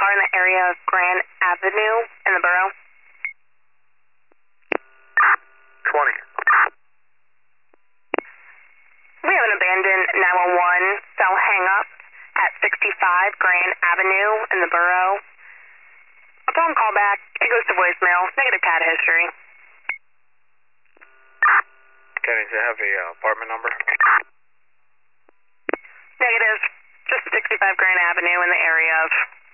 car in the area of Grand Avenue in the borough. 20. We have an abandoned 911 cell hang-up at 65 Grand Avenue in the borough. Upon callback, it goes to voicemail, negative CAD history. Kenny, does it have a apartment number? Negative, just 65 Grand Avenue in the area of